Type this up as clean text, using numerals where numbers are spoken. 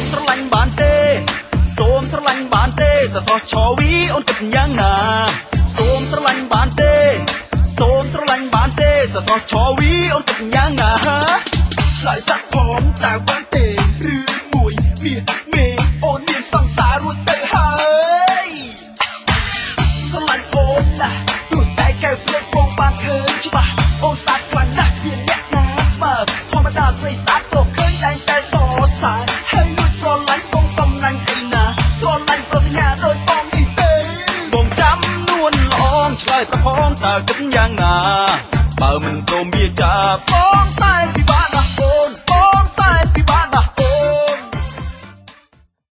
ស្រឡាញ់បានទេសូមស្រឡាញ់បានទេតើសោះឆោវីអូនគិតយ៉ាងណាសូមស្រឡាញ់បានទេសូមស្រឡាញ់បានទេតើសោះឆោវីអូនគិតយ៉ាងណាឆ្លើយតាក់ផងតើបានទេឬមួយមាសមេអូនមានសង្សាររួចទៅហើយស្រឡាញ់អូនណាស់ទោះតែកែវភ្នែកបងបានឃើញច្បាស់អូនស្អាតខ្លាំងណាស់ជាអ្នកណាស្មើធម្មតាស្រីស្អាតក៏ឃើញតែងតែសរសើរហើយមួយស្រឡាញ់បងកំណាញ់អីណាស្រឡាញ់ប្រសញ្ញាដោយបងនេះទេបងចាំនួនល្អឆ្លើយប្រផងតើគិតយ៉ាងណាបើមិនព្រមវាចាប់